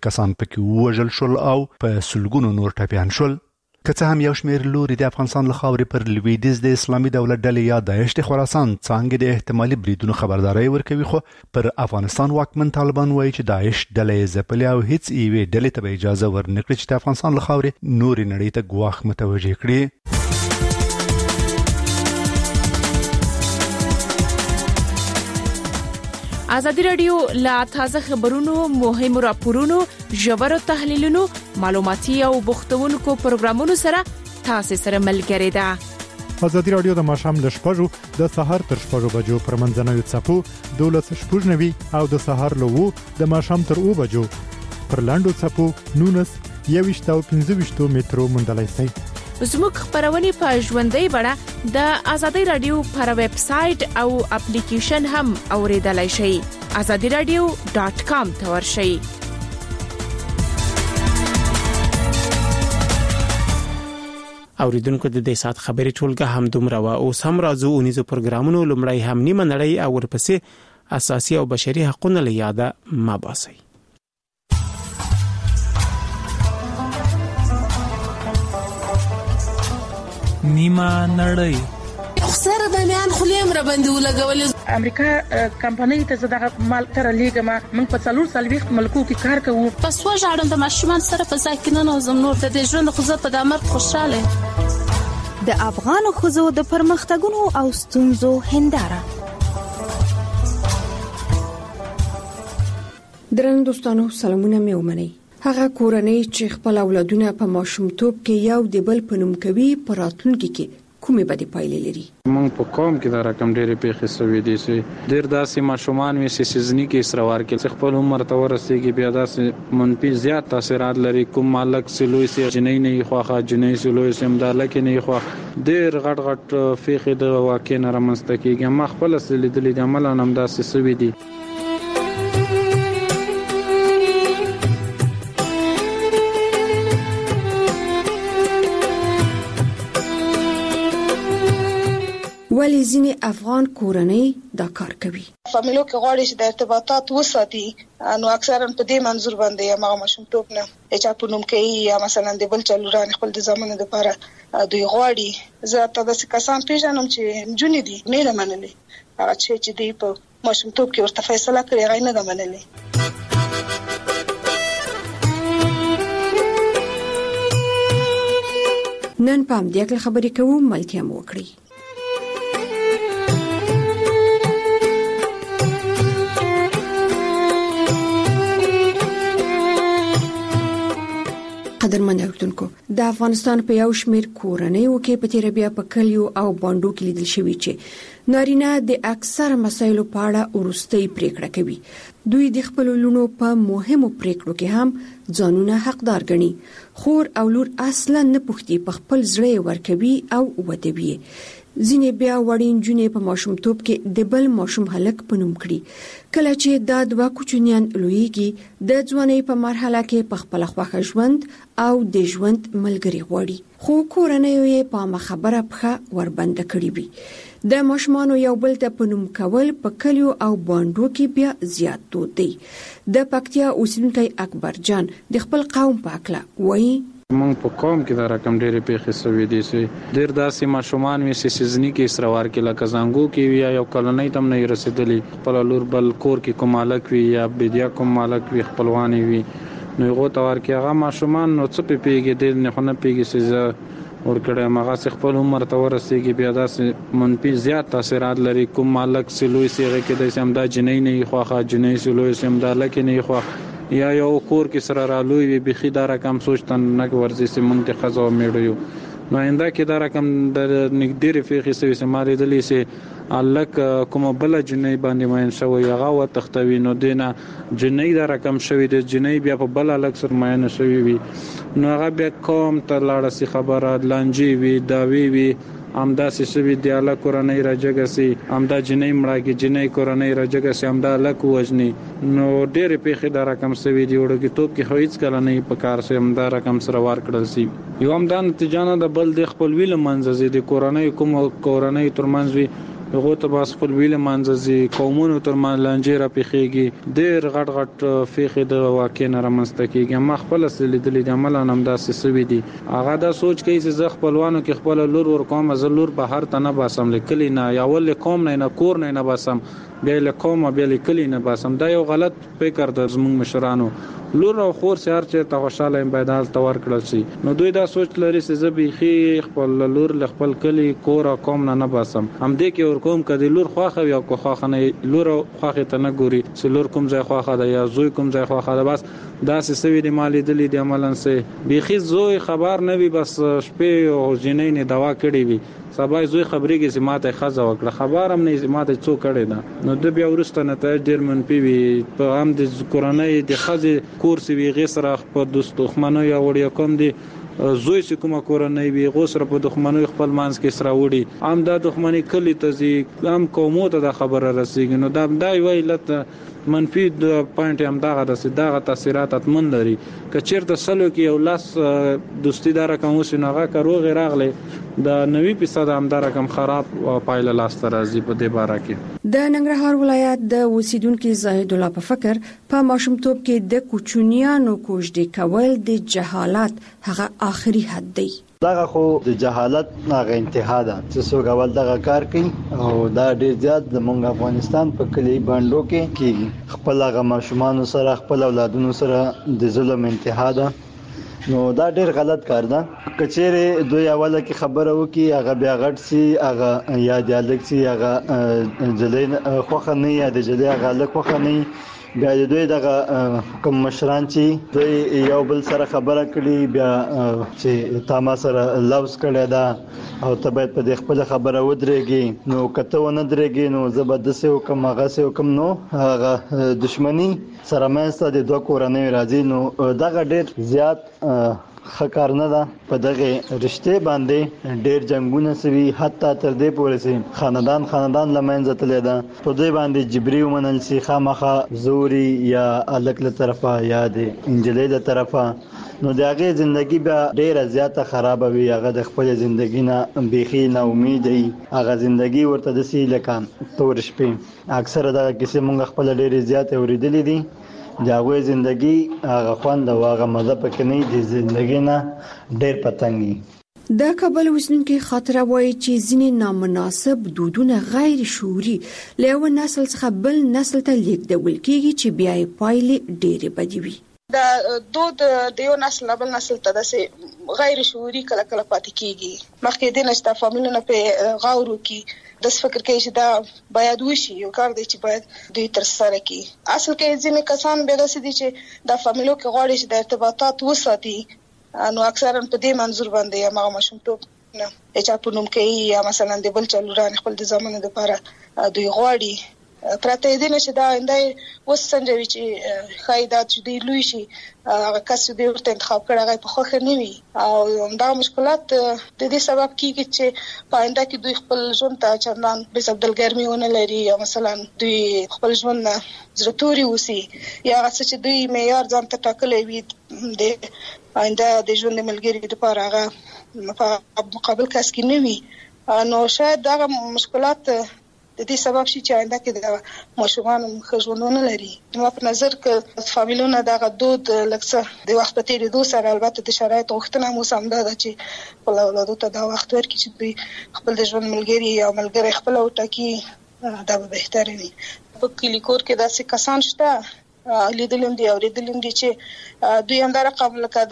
کسان پکې ووژل شول او په سلګونو نور ټپیان شول. که څه هم یو شمېر لوري د افغانستان له خاورې پر لویدیځ د اسلامي دولت ډلې یا داعش د خراسان څانګې د احتمالي بریدونو خبرداری ورکوي، خو پر افغانستان واکمن طالبان وایي چې داعش ډله یې ځپلې او هیڅ یوې ډلې ته به اجازه ورنکړي چې د افغانستان له خاورې نورې نړۍ ته ګواښ متوجه کړي. ازادي رادیو لا تازه خبرونو، مهمو راپورونو، ژورو تحلیلونو، معلوماتي او بوختونکو پروګرامونو سره تاسو سره ملګری ده. ازادي رادیو د ماښام ل 6:00 د سحر تر 6:00 بجو پر منځنوي څپو 12:90 او د سحر له 2 د ماښام تر 2 بجو پر لاندو څپو 19 او 15 مترو مندلای شي. زموږ خبرونه په ژوندۍ بڼه د ازادي رادیو پر ویب سټ او اپلیکیشن هم اوریدلای شئ. azadiradio.com ته ورشئ. اوریدونکو د دې سات خبري ټولګه هم دومره وا او سم راځو اونیزو پروګرامونو لمړی هم نیمه نړۍ او ورپسې اساسي او بشري حقوقونه لیاده ما باسي. نیمه نړۍ سره د میان خلیم را باندې ولګول. امریکا کمپنۍ ته زداغه مال تر لیګما من په 4 ملکو کې کار کوو. پس وژاړم د ماشومان سره په ساکنانو زمنور د دې ژوند خو زه په دامر خوشاله. د افغان خزو د پرمختګونو او ستونزو هنداره. درنو دوستانو سلامونه مې ومنئ. هغه کورنۍ چې خپل اولادونه په ماشومتوب کې یو د بل په نوم کوي په راتلونکي کې کومې بدې پایلې لري. موږ په قوم کې دا رقم ډېرې پیښې سوي دي چې ډېر داسې ماشومان وي چې سیزني کې اسروار کې خپل عمر ته ورسېږي، بیا داسې منفي زیات تاثیرات لري. کوم مالک سلوي سي جنۍ نه خوخه جنۍ سلوي سم دالک نه خوخه ډېر غټ پیښې د واقع نه رامنځته کیږي. ما خپل لیدلې د عمل نام داسې سوي دي. ولی ځینې افغان کورنۍ دا کار کوي. فامیلو کې غواړي چې د ارتباطات وساتي، نو اکثرا په دې منظور باندې یا ما ماشومتوب نه چې په نوم کې یا مثلا د بل چلوران خپل د زمانه لپاره دوی غواړي. زه تاسو کسان پیژنم چې جونې دي نه لمنلې، هغه چې دی په ماشومتوب کې ورته فیصله کړې غي نه لمنلې. نن په دې خبرې کوو، ملتیا مو وکړي. قدرمن اوریدونکو، د افغانستان په یو شمېر کورنیو کې په تیر بیا په کلیو او باندو کې لیدل شوی چې نارینه د اکثر مسایلو په اړه ورستۍ پریکړه کوي. دوی د خپل لونو په مهمو پریکړو کې هم ځانونه حقدار ګڼي. خور او لور اصلا نه پوښتي، په خپل زړه ورکوي او ودوي. ځینې بیا وړین جونې په ماشومتوب کې د بل ماشوم هلک په نوم کړي. کله چې دا دوه کوچنیان لویږي، د ځوانۍ په مرحله کې په خپل خوښه ژوند او د ژوند ملګری غواړي، خو کورنۍ یې په خبره پخه وربند کړی وي. د ماشومانو یو بل ته په نوم کول په کلیو او باندو کې بیا زیات دود دی. د پکتیا اوسیدونکی اکبر جان د خپل قوم په اړه وایي. موږ په قوم کې دا رقم ډېرې پیښې سوي دي چې ډېر داسې ماشومان وي چې سیزني کې اسروار کې لکه زنګو کې وي یا کلنۍ تم نه رسیدلی، خپل لور بل کور کې کوم مالک وي یا بدیا کوم مالک وي خپلوانی وي، نو یو تور کې هغه ماشومان نو څه پیږي د نه خونه پیږي چې ورکړه مغه خپل عمر ته ورسېږي، بیا داسې منفي زیات تاثیرات لري. کوم مالک سلوي سیغه کې د سم دا جنۍ نه خوخه جنۍ سلوي سم دا لکه نه خوخه یا یو کور کې سره رالوي وي بخي دا رقم سوچتن نه ورزي سي منتخب او میړیو. نو آینده کې دا رقم د نګديري فيخي سوي سماري دلی سي الک کوم بل جنۍ باندې ماین شوی هغه و تختوي، نو دینه جنۍ دا رقم شوی د جنۍ بیا په بل الک سر ماین شوی وي، نو هغه بیا کوم ته لاړه سي خبره لانجی وي داوی وي امدا سوي دی الله قرآنی راجګسي امدا جنۍ مړه کې جنۍ قرآنی راجګسي امدا الک وجني. نو ډېر پیښې دا رقم سوي دی وړو کې توپ کې هیڅ کله نه په کار سي امدا رقم سره وار کړل سي. یو امدا نتیجه نه د بل د خپل ویل منځ زی د قرآنی کوم قرآنی ترمنځ وي هغه ته بس خپل ویل منځي قومونو تر مانلانجه را پیخيږي ډېر غټ فیخې د واقع نه رامنځته کیږي. ما خپل لیدلې د عمل نام داسې سوي دي. هغه دا سوچ کوي چې زه خپلوانو کې خپل لور ور کوم، زلور په هر تنه باسم لیکلی نه، یا ول کوم نه کور نه باسم، بیا له کوم بیا لیکلی نه باسم. دا یو غلط فکر د زموږ مشرانو. لور او خور سره چې خوشاله بيدال تور کړل شي، نو دوی دا سوچ لري چې زه بيخي خپل لور ل خپل کلی کور او کوم نه باسم. هم دې کې ور کوم کدي لور خواخه یا کو خواخه نه، لور خواخه ته نه ګوري چې لور کوم ځای خواخه ده یا زوی کوم ځای خواخه ده. بس دا سوي د مالی دلی د عملن سه بيخي زوی خبر نه وي، بس شپې او جنې نه دوا کړی وي، سبا زوی خبرېږي چې ماته خزه وکړه، خبر هم نه ماته څو کړي نه. نو د بیا ورسته نتایج ډېر منفي وي. په هم د کورنۍ د خزه کورس وی غسر په دوستخمنو یا وړیا کوم دي زوی چې کومه کورنۍ وی غوسره په دښمنۍ خپل مانس کې سره وړي، هم دا دښمنۍ کلی ته زی هم کومو ته د خبره رسیږي. نو دا وی لته منفي د پوینټ هم دغه تاثیرات اتمن لري. که چیرته سلو کې یو لاس دوستی دار کوم وسنغه کروغ راغله د 90% هم دا رقم خراب پایله لاس راځي په دې باره کې. د ننګرهار ولایت د اوسیدونکو زاهد الله په فکر په ماشومتوب کې د کوچنیانو کوژدې کول د جهالت هغه آخري حد دی. دغه خو د جهالت هغه انتها ده چې څوک اول دغه کار کوي، او دا ډیر زیات د مونږ افغانستان په کلی باندې کې کیږي. خپل هغه ماشومان سره خپل اولادونو سره د ظلم انتها ده. نو دا ډیر غلط کار ده. کچېره دوی اوله کې خبره وکي هغه بیا غټ سي، هغه یا دیالک سي، هغه جلین خوخه نه یا د جلی هغه لک خوخه نه، بیا دوی دغه کوم مشران چې دوی یو بل سره خبره کړي، بیا چې تاما سره لوز کړي دا او ته باید په خپل خبره ودرېږي. نو کته ونه درېږي نو زبردست حکم هغه سه حکم نو هغه دښمنی سره مېسته د دوه کورنۍ راځي. نو دغه ډیر زیات خکار نه ده. په دغه رشته باندې ډیر جنگونه سوي، حتی تر دې پورې چې خاندان لمنځه تللی ده. په دې باندې جبري ومنل سي خامخا زوري یا الک له طرفه یا د انجلۍ له طرفه. نو دغه ژوندۍ بیا ډیره زیاته خراب وي. هغه د خپل ژوندۍ نه بيخي نه امید وي. هغه ژوندۍ ورته د سی لکه تور شپې اکثره دغه کیسه مونږ خپل ډیره زیاته اوریدلې دي. داغه ژوندۍ هغه خوند او هغه مزه پکې نه دي، ژوندۍ نه ډېر پتنګي. د کابل وسنونکو خاطره وایي چې ځینې نامناسب دودونه غیر شعوري له یو نسل څخه بل نسل ته لیږدول کیږي چې بیا یې پایلې ډېرې بدې وي. دا دود د یو نسل بل نسل ته د غیر شعوري کله پاتې کیږي. مخکې د نشته فامیلونو په غاورو کې د فکر کوي چې دا باید وشي، یو کار دی چې باید دوی تر سره کی. اصل کې ځینې کسان به داسې دي چې د فامیلو کې غواړي چې د ارتباطات وساتي، نو اکثرا په دې منظور باندې یا ماشومتوب نه چې په نوم کې یا مثلا د بل چلوران خپل د زمانه لپاره دوی غواړي پراته دي چې دا اندای وسنجوي چې خایدات چې دی لوي شي هغه کس دی ورته انتخاب کړه هغه په خوخه نه وي، او دا مشکلات د دې سبب کیږي چې پاینده کې دوی خپل ژوند ته چندان به عبدالګرمي ونه لري، یا مثلا دوی خپل ژوند زړتوري وسی، یا چې دوی معیار ځان ته ټاکلې وي د پاینده د ژوند ملګری لپاره هغه په مقابل کس کې نه وي. نو شاید دا مشکلات د دې سبب شي چې آینده کې د ماشومان خژوندونه لري. نو په نظر کې فامیلونه دغه دود لکه د وخت په تیریدو سره البته د شرایط غوښتنه مو سم ده چې خپل اولادو ته دا وخت ورکړي چې دوی خپل د ژوند ملګری یا ملګری خپل وټاکي، دا به بهتره وي. په کلی کور کې داسې کسان شته لیدلم دي او لیدلم دي چې دوی هم دا رقم لکه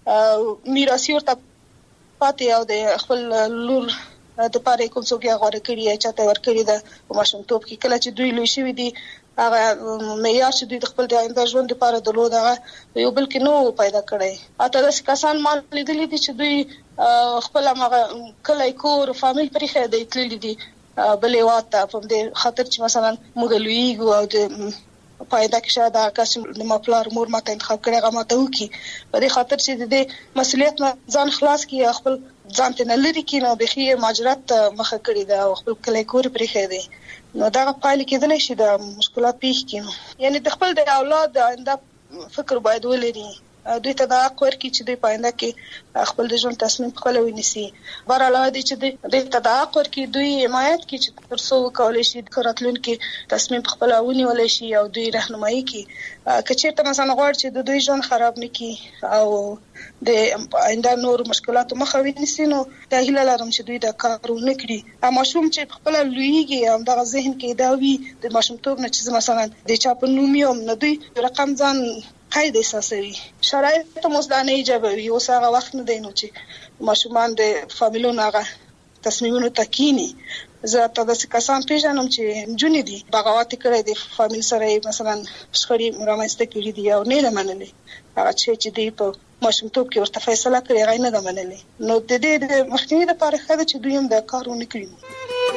د میراثي ورته پاتې او د خپل لور د پاره کوم څوک یې غوړه کړی یا چاته ور کړی ده په ماشومتوب کې. کله چې دوی لوی شوي دي هغه معیار چې دوی د خپل د آینده ژوند لپاره درلود هغه یو بل کې نو پیدا کړی. اته داسې کسان ما لیدلي دي چې دوی خپل هغه کلی کور فامیل پرې خېدي تللي دي بلې واته په دې خاطر چې مثلا موږ لویږو او د پایدا کې شاید هغه کس د مپلار مور ماته انتخاب کړي هغه ماته وکي په دې خاطر چې د مسؤلیت ځان خلاص کړي خپل ځان ته لري کې نو بخي ماجرات مخه کړی دا خپل کلی کور پرې خېدي. نو دا پایله کېدل شي د مشکلات پیښ کینو، یعنی د خپل د اولاد د آینده فکر باید ولري دوی ته دا کور کې چې دوی پاینده کې خپل د ژوند تصمیم خپل ونیسي بار علاوه دي چې دوی ته دا کور کې دوی حمایت کې چې ترڅو کولای شي کاراتلون کې تصمیم خپل ونیول شي او دوی راهنمایي کې کچېرته مثلا غواړي چې د دوی ژوند خراب نکړي او د آینده نور مشکلات مخه ونیسي نو دا هیله لرم چې دوی دا کار ونکړي ماشوم چې خپل لویږي هم د ذهن کې دا وي د ماشومتوب نه چې مثلا د چا په نوم یو نه دوی رقم ځان قید احساسوي شرایط مزدانه ایجابوي اوس هغه وخت نه دی نو چې ماشومان د فامیلونو هغه تصمیمونو تکینی زه تاسو کسان پیژنم چې جونې دي بغاوت کړی د فامیل سره مثلا شخړې مرامسته کړې دي او نه منلې هغه چې دی په ماشومتوب کې ورته فیصله کړې غي نه منلې نو د دې د مخنیوي لپاره خاله چې دوی هم دا کارونه کړی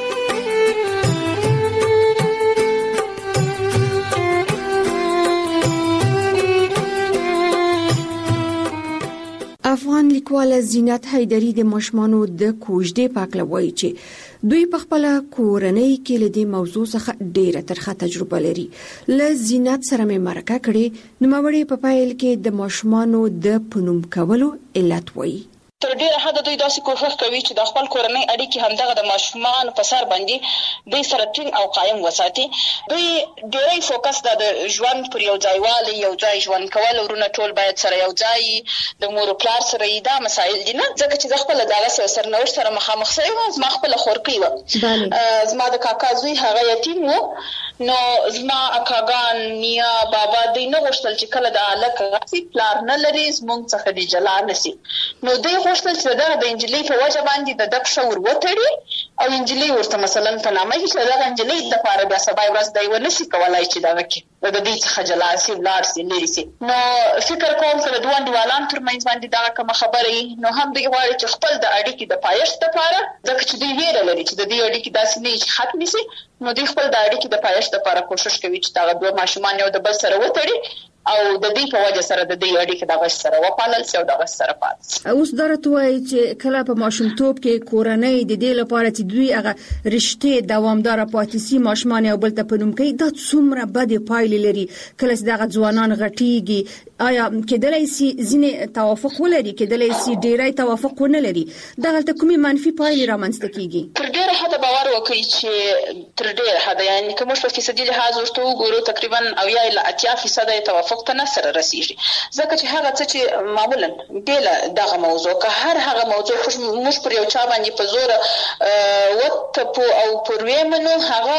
افغان لیکواله زینت حیدری د ماشومانو د کوژدې پاکله وایي چې دوی په خپل کورنۍ کې له دې موضوع څخه ډېره ترخه تجربه لري ل زینت سره مې مرکه کړې نو موري په پایل کې د ماشومانو د پنوم کولو علت وایي تر ډیره حد دوی داسې کوښښ کوي چې د خپل کورنۍ اړیکې همدغه د ماشومان په سر باندې دوی سره ټینګ او قایم وساتي دوی ډیری فوکس د ژوند پر یو ځایوالي یو ځای ژوند کول ورونه ټول باید سره یو ځای د مور او پلار سره دا مسایل دي نه ځکه چې خپل دغه سرنوشت سره مخامخ شوی و زما خپل خورکی و زما د کاکا زوی هغه یتیم و نو زما اکاګان نیا بابا دوی نه غوښتل چې کله د الک غسی پلار نه لري زمونږ څخه دی جلا نسی نو دوی غوښتل چې د انجلۍ په وجه باندې د دک شور وتړي او انجلۍ ورته مثلا په نامه کې د انجلۍ د لپاره بیا سبا ورځ دی ونسی کولای چې دا وکړي د دې څخه جلا سي ولار سي لري سي نو فکر کوم چې دوه انډیوالان ترمنځ باندې دا کوم خبرې نو هم دوی غواړي چې خپل د اړیکې د پایښت لپاره ځکه چې دوی ویره لري چې د دې اړیکې داسې نه شي ختم شي نو دوی خپل د اړیکې د پایښت لپاره کوشش کوي چې دا دوه ماشومان یو د بل سره وتړي او د دې په وجه سره د دې اړیکې د غش سره وپالل شي او د غش سره پات اوس درته وایي چې کله په ماشومتوب کې کورنۍ د دې لپاره چې دوی هغه رشتې دوامدار پاتې سي ماشومان یو بل ته پنوم کوي دا څومره بد پایلې لري کله چې دغه ځوانان غټيږي آیا کېدلای شي ځینې توافق ولري کېدلای شي ډیری توافق ونه لري دغه ته کومي منفي پایلې رامنځته کیږي تر ډیره حد باور وکړي چې تر ډیره حد یعنی کوم څه فیصدي لحاظ ورته وګورو تقریبا او یا 80% توافق ته نه سره رسیږي ځکه چې هغه څه چې معمولا ډیله دغه موضوع که هغه موضوع موږ پر یو چا باندې په زور وته او پر ویمنو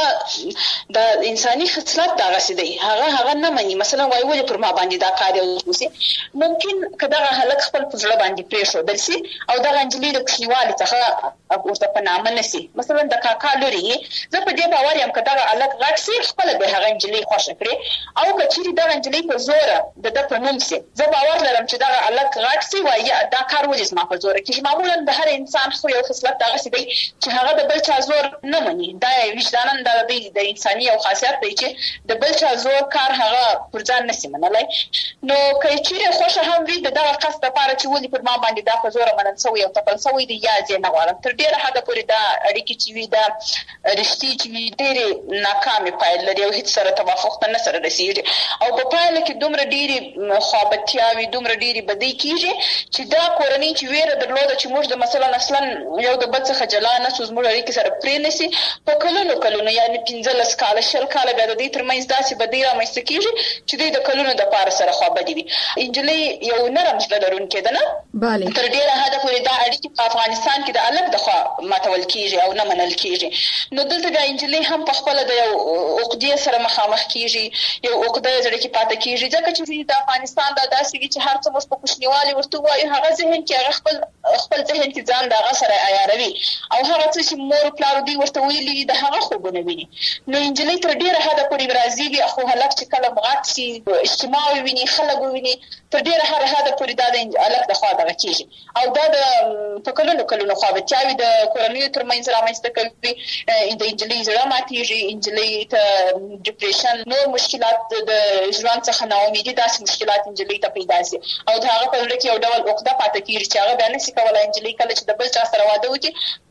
هغه د انساني خصلت دغه سدي هغه نه مني مثلا وایي ولې پر ما باندې دا کار وسی ممکن کداغه هلک خپل پزړه باندې پېښو دلسي او دغه انجلۍ د کښنیوالي څخه ورته په نامه نسی مثلا د کاکا لوري زه په دې باور یم کداغه الک غټ سي خپل به هغه انجلۍ خوښ کړي او کچېری دغه انجلۍ په زور د پنوم سي زه باور لرم چې دغه الک غټ سي وایي دا کار ولې ما په زور کې معمولا د هر انسان خو یو خصلت دغه سي دی چې هغه د بل چا زور نه مني دا وجدانن د انساني او خاصیت دی چې د بل چا زور کار هغه پر ځان نسی منلای نو کچېره خوشا هم وي دغه قصد لپاره چې ولې پر ما باندې دا په زور منل سوی او تپل سوی دی یا ځې نه غواړم تر ډیره حد پورې دا اړیکې چې وي دا رښتې چې وي ډېرې ناکامې پایلې لري او هیڅ سره توافق ته نه سره رسېږي او په پایله کې دومره ډېرې خوابتیاوې دومره ډېرې بدۍ کېږي چې دا کورنۍ چې ویره درلوده چې موږ د مثلا اصلا یو د بل څخه جلا نه سو زموږ اړیکې سره پرې نشي په کلونو یعنی 15 کاله 10 کاله بیا د دې ترمنځ داسې بدۍ رامنځته کېږي چې دوی د کلونو د پاره سره خوابدي وي انجلۍ یو نرم زړه لرونکې ده نه bale تر ډیره حد پورې دا اړیکې په افغانستان کې د الګ د خوا ماتول کیږي او نه منل کیږي نو دلته د انجلۍ هم په خپل د یو عقدې سره مخامخ کیږي یو عقده زړه کې پاتې کیږي ځکه چې د افغانستان د داسې وی چې هر څه مس په کوشنیوالي ورته وایي هغه ذهن کې هغه خپل ذهن کې ځان دغه سره عیاروي او هغه څه چې مور پلار دی ورته ویلي د هغه خوبونه ویني نو انجلۍ تر ډیره حد پورې راځي خو هلک چې کله مغات شي اجتماع ویني خلک ویني تر ډیره حد پورې د الګ د خوا دغه کیږي او دا د په کلونو خوابتیاوي د کورنیو ترمنځ رامنځته کوي د انجلۍ زړه ماتېږي انجلۍ ته ډیپریشن نور مشکلات د ژوند څخه ناامیدي داسې مشکلات انجلۍ ته پیدا شي او دا هغه په لړ کې یو ډول عقده پاتې کیږي چې هغه بیان نشي کولای انجلۍ کله چې د بل چا سره واده وکړي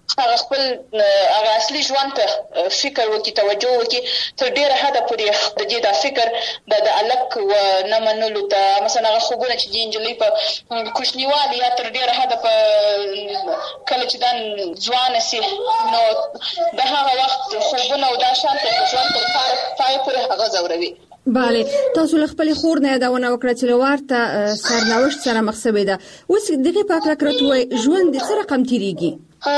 هغه خپل هغه اصلي ژوند ته فکر وکړي، توجه وکړي، تر ډیره حده پورې د دې د فکر د الک و نه منلو ته مثلا هغه خوبونه چې د انجلۍ په کوچنیوالي یا تر ډیره حده په کله چې دا ځوانه سي نو د هغه وخت خوبونه او دا شان ته ژوند تر پای پورې هغه ځوروي. bale تاسو له خپل خور نه یادونه وکړه چې لوارته سرنوشت سره مخ شوې ده. اوس دغه پاک راکړتوي ژوند د سره رقم تیریږي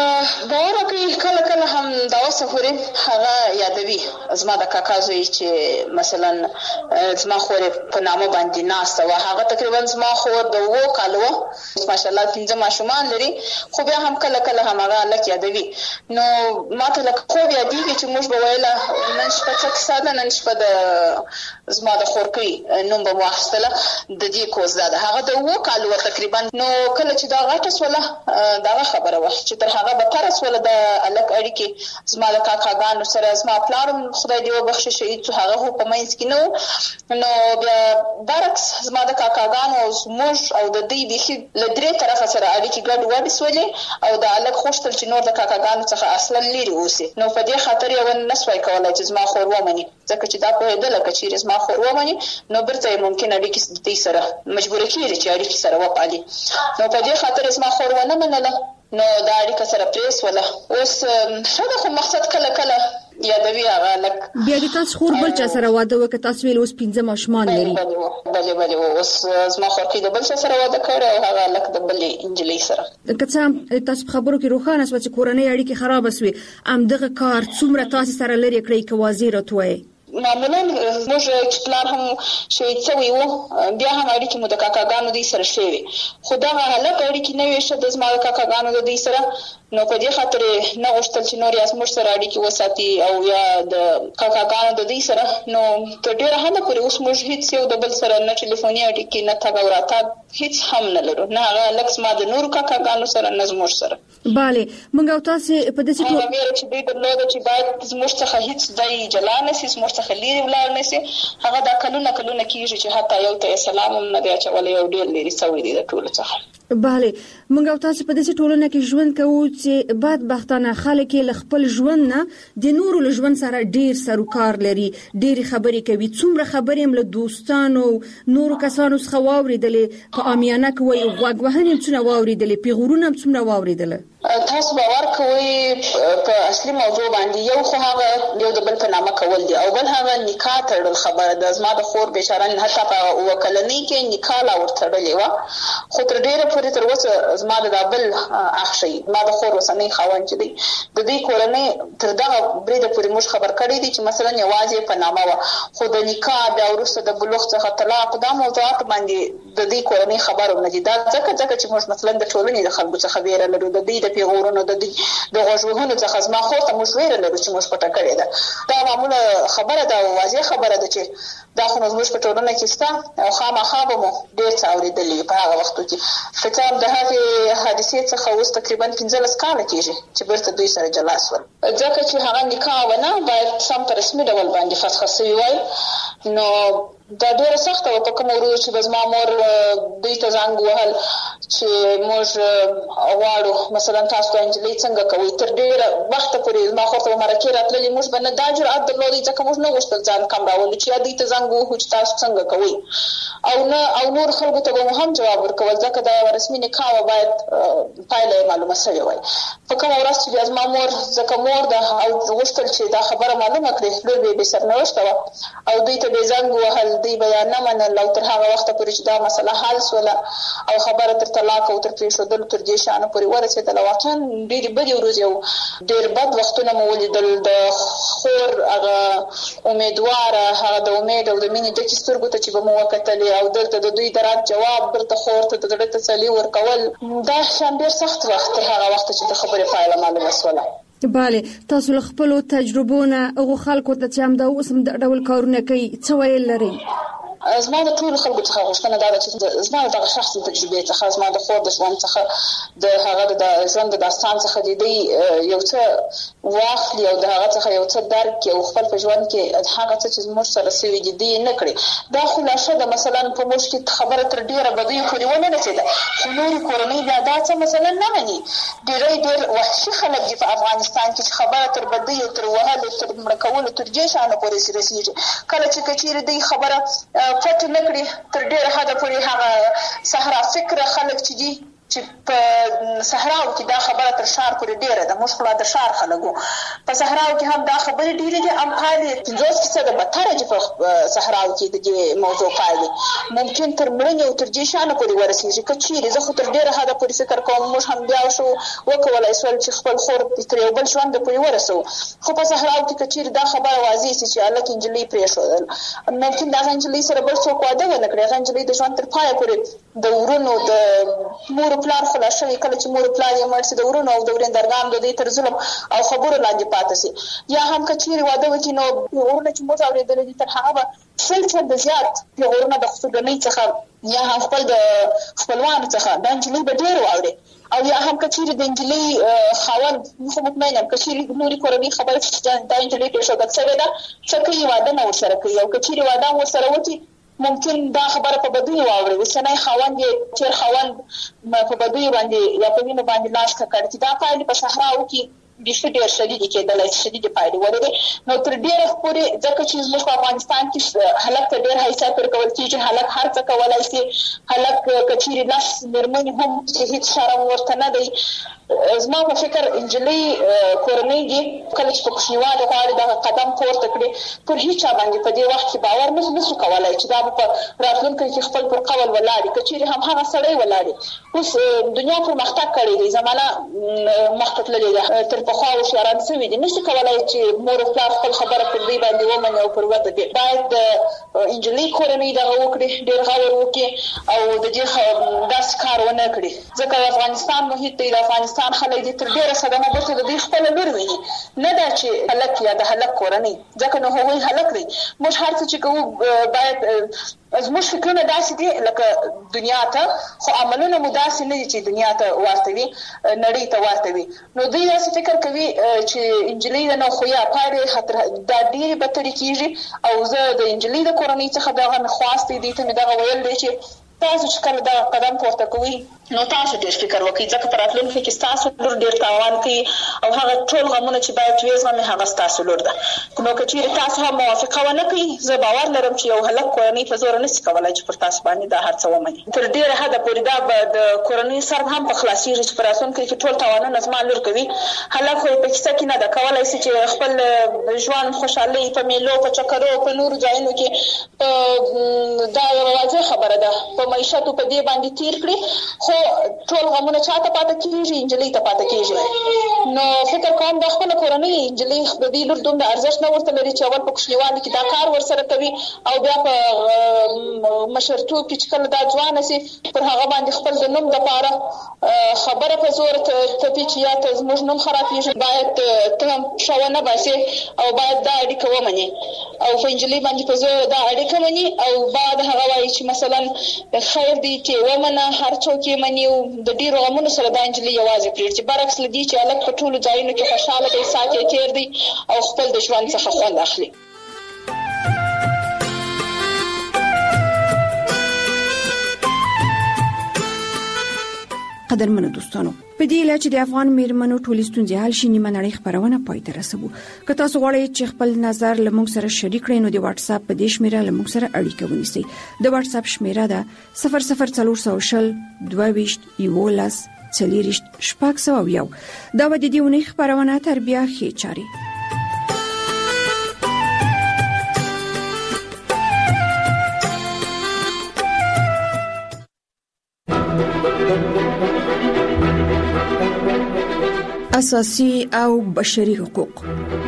دا ورکه کله کله هم دا وسفوري هغه یادوي زما د کاکا زوی چې مثلا زما خور په نامه باندې ناست و هغه تقریبا زما خور د وو کالو ماشاءالله 15 ماشومان لري خو بیا هم کله کله هم هغه لک یادوي نو ماته لک خو بیا دیږي چې موږ به ویله نن شپه څه ساده نن شپه د زما د خور کوي نوم به واخستله د دې کوز ده هغه د وو کالو تقریبا نو کله چې دا غټه سوله دا خبره وه چې هغه به تر سوله د الک اړیکې زما د کاکاګانو سره زما پلارم خدای دې وبخښي شهید هغه په مینس کې نو بیا برعکس زما د کاکاګانو او موږ او د دې بيخي لدرې طرفه سره اړیکې ګډ وډ سولې او د الک خوشتل چې نور د کاکاګانو څخه اصلا لري اوسې نو په دې خاطر یو نسوي کولای چې زما خور ومني ځکه چې دا په دې لکه چې زما خور ومني نو برته ممکن اړیکې دې سره مجبور کیږي چې اړیکې سره وپالي نو په دې خاطر زما خور ونه منله نو دا اړیکه سره پریس ولا اوس شاده خو مقصد کله کله یادوي هغه لک بیا د تاسو خور بل چا سره واده وکړ تاسو ویل اوس 15 ماشومان لري بله اوس زما خور کې د بل چا سره واده کړ او هغه لک د بل انجلۍ سره کڅه تاسو خبرو کې روخانه سو چې کورنۍ اړیکې خراب شوي ام دغه کار څومره تاسو سره لري کړی کې وزیر توي معمولا موږ چې پلان هم شهید شوی وو بیا هم اړیکې مو د کاکاګانو دې سره شوي خو دا هغه اړیکې نه وي شته زما د کاکاګانو د دې سره نو په دې خاطر نه غوښتل چې نور یې موږ سره اړیکې وساتي او یا د کاکاګانو د دې سره نو تر ډیره حده پورې اوس موږ هیڅ یو د بل سره نه ټلیفوني اړیکې نه تګ او راتګ هیڅ هم نه لرو نه هغه لکه ما د نور کاکاګانو سره نه زموږ سره bale موږ او تاسو په دې څه هغه ویل چې دې د نو چې باید زموږ څخه هیڅ دای جلانه سي زموږ څخه لري ولر نه سي هغه دا کلونه کیږي چې حتی یو ته سلام نه دی چې ولې یو ډیر لري سوي دي د ټول څخه bale موږ او تاسو په دې ټولنه کې ژوند کوو چې بدبختانه خلک له خپل ژوند نه د نورو له ژوند سره ډیر سروکار لري ډیر خبرې کوي څومره خبرې هم له دوستانو نورو کسانو څخه واوریدلې په امیانه کوي غوغوهنه څونه واوریدلې پیغورونه څومره واوریدلې تاسو باور کوئ په اصلي موضوع باندې یو خو هغه یو د بل په نامه کول دي او بل هغه نکاح تړل خبره د زما د خور بشارن حتی په وکلنۍ کې نکاح لا ورتړلې و خو تر ډیره پورې تر اوسه زما د بل اخشي ما د خور وسنۍ خاوند چې دی د دې کورنۍ تر دا بریده پورې موږ خبر کړی دي چې مثلا یوازې په نامه و خو د نکاح بیا ورسته د بلوغ څخه طلاق دا موضوعات باندې د دې کورنۍ خبرونه دي دا ځکه چې موږ مثلا د ټولنې د خلکو څخه ویره لرو د دې د پیغورونو د غوښوهونو څخه زما خور ته موږ ویره لرو چې موږ پټه کړې ده دا معموله خبره ده واضح خبره ده چې دا خو موږ په ټولنه کې ستا او خامخا به مو ډېر څه اورېدلي په هغه وخت کې فکر د هغې حادثې څخه اوس تقریبا 15 کاله کېږي چې بیرته دوی سره جلا شول ځکه چې هغه نکاح ونه باید سم په رسمي ډول باندې فسخ شوی وای نو دا ډیره سخته و په کوم ورځ چې زما مور دوی ته زنګ وهل چې موږ غواړو مثلا تاسو ته انجلۍ څنګه کوي تر ډیره وخت پورې ما خو ته مرکه راتللې موږ باندې دا جرأت درلودي چې موږ نه غوښتل ځان کم راول چې دوی ته زنګ وهو چې تاسو څنګه کوي او نور خلکو ته به هم جواب ورکول ځکه دا رسمي نکاح باید پایله معلومه شوی وای په کوم ورځ چې زما مور ځکه مور ده او غوښتل چې دا خبره معلومه کړي لور به سرنوشت و او دوی ته به زنګ وهل دی بیان نه منل او تر هغه وخت پورې چې دا مسله حل شوله او خبره تر طلاق او تر پریښودل تر دې شانه پورې ورسېدله واقعا ډېرې بدې ورځې او ډېر بد وختونه مو ولیدل د خور هغه امیدواره هغه د امید او د مینې ډکې سترګو ته چې به مو وکتلې او دلته د دوی د رد جواب بېرته خور ته د زړه تسلي ورکول دا شان ډېر سخت وخت تر هغه وخته چې د خبرې پایله معلومه شوله bale تاسو له خپل تجربو نه هغه خلکو ته چې هم دا اوس هم د ډول کارونه کوي څه ویل لري زما د ټول خلکو څخه غوښتنه دا ده چې زما د شخصي تجربه څخه زما د خور د ژوند څخه د هغه د ژوند د داستان څخه د دې یو څه واخلي او د هغه څخه یو څه درک او خپل په ژوند کې هغه څه چې موږ سره سوي دي نه کړی. دا خلاصه د مثلا په موږ کې خبره تر ډیره بدی پورې ونه رسیده، خو نور کورنۍ بیا دا څه مثلا نه مني. ډیر وحشي خلک دي په افغانستان کې چې خبره تر بدی او تر وهلو تر مړ کولو تر جېشانه پورې رسیږي. کله چې کچېره دی خبره پټ نه کړي تر ډیره حده پورې هغه صحرا فکر خلک چې دي چې په صحراو کې دا خبره تر شهر پورې ډیره ده. موږ خلا د شهر خلکو په صحراو کې هم دا خبرې ډیرې دي. ام حالې 50% د بدتره چې په صحراو کې د موضوع پایلې ممکن تر مړینې او تر جېشانه پورې ورسېږي. کچېرې زه خو تر ډیره حده پورې فکر کوم موږ هم بیا شو وکولای شول چې خپل خور تر یو بل ژوند پورې ورسو. خو په صحراو کې کچېرې دا خبره واضح شي چې الک انجلۍ پرېښودل، ممکن دا انجلۍ سره بل څوک واده ونه کړي. هغه انجلۍ د ژوند تر پایه پورې د ورونو د مور پلار خلاص شوی. کله چې مور پلار یې مړ شي د ورونو او د ورندرګانو د دې تر ظلم او خبرو لاندې پاتې شي. یا هم کچېرې واده وکړي نو ورونه چې موږ اورېدلي دي تر هغه به 100% زیات ورونه د خپلوۍ څخه یا هم خپل د خپلوانو څخه د انجلۍ به ډېر واوري. او یا هم کچېرې د انجلۍ خاوند خو مطمئنه کچېرې نورې کورنۍ خبره چې دا انجلۍ پرېښودل شوې ده څه کوي واده نه ورسره کوي. او کچېرې واده ورسره وکړي ممکن دا خبره په بدوی واوري. اوسنی خاوند یې تیر خاوند په بدوی باندې یا په وینو باندې لاس کړ چې دا پایلې په صحراو کې بیخي ډېر شدید کېدلی شي. شدید پایلې ولري نو تر ډېره پورې ځکه چې زموږ په افغانستان کې هلک ته ډېر حیثیت ورکول کېږي. هلک هر څه کولی شي. هلک کچېرې لس مېرمنې هم چې هېڅ شرم ورته نه دی. زما په فکر انجلۍ کورنۍ دي کله چې په کوچنیوالي غواړي دغه قدم پورته کړي پر هېچا باندې په دې وخت کې باور نه شو کولی چې دا به په راتلونکي کې خپل پر قول ولاړي. که چېرې هم هغه سړی ولاړي. اوس دنیا پرمختګ کړی دی، زمانه مخته تللې ده. تر پخوا هوښیاران سوي دي، نشي کولی چې مور او پلار خپل خبره پر دوی باندې ومني او پر وده دي. باید د انجلۍ کورنۍ دغه وکړي، ډېر غور وکړي او د دې داسې کار ونه کړي. ځکه د افغانستان محیط دی، د افغانستان خلک دي تر ډېره صدمه بیرته د دوی خپله لور ویني. نه دا چې هلک یا د هلک کورنۍ، ځکه نو هغوی هلک دی. موږ هر څه چې کوو باید زموږ فکرونه داسې دي لکه دنیا ته، خو عملونه مو داسې نه دي چې دنیا ته ورته وي، نړۍ ته ورته وي. نو دوی داسې فکر کوي چې انجلۍ ده نو خو یا پایلې دا ډېرې بدترې کېږي. او زه د انجلۍ د کورنۍ څخه دغه خواست دی ته مې دغه ویل دی چې تاسو چې کله دا قدم پورته کوئ نو تاسو ډېر فکر وکړئ، ځکه په راتلونکي کې ستاسو لور ډېر تاوان کوي او هغه ټول غمونه چې باید وزغمي هغه ستاسو لور ده. نو که چېرې تاسو هم موافقه ونه کړئ، زه باور لرم چې یو هلک کورنۍ په زوره نشي کولی چې پر تاسو باندې دا هر څه ومني. تر ډېره حده پورې دا به د کورنۍ سر هم په خلاصېږي چې په راتلونکي کې ټول تاوانونه زما لور کوي. هلک خو یې په کیسه کې نه ده کولی شي چې خپل ژوند خوشحالۍ په میلو په چکرو په نورو ځایونو کې دا یوه واضح خبره ده په معیشت په دې باندې تیر کړي. خو ټول غمونه چاته پاتې کېږي؟ انجلۍ ته پاتې کېږي. نو فکر کوم د خپله کورنۍ انجلۍ د دې لور دومره ارزښت نه ورته لري چې اول په کوچنیوالي کې دا کار ورسره کوي او بیا په مشرتوب کې چې کله دا ځوانه شي پر هغه باندې خپل د نوم دپاره خبره په زور تپي چې یا ته زموږ نوم خرابېږي. باید ته هم ښه ونه باسې او باید دا اړیکه ومنې او په انجلۍ باندې په زور دا اړیکه مني او بعد هغه وایي چې مثلا خیر دی چې ومنه، هر څوک یې مني او د ډېرو غمونو سره دا انجلۍ یوازې پرېږدي. برعکس له دې چې هلک په ټولو ځایونو کې خوشحاله دی، ساعت یې تېر دی او خپل د ژوند څخه خوند اخلي. قدرمنو دوستانو، په دې اله چې د افغان میرمنو ټولې ستونزې حل شي نیمه نړۍ خبرونه پای ته رسوو. که تاسو غواړئ چې خپل نظر له موږ سره شریک کړئ نو د واتس اپ په دې شمیره له موږ سره اړیکه ونیسئ. د واتس اپ شمیره ده 00420 22 11 40 601. دا و د دې ونې خبرونه تر بیا ښې چاري. اساسي او بشري حقوق.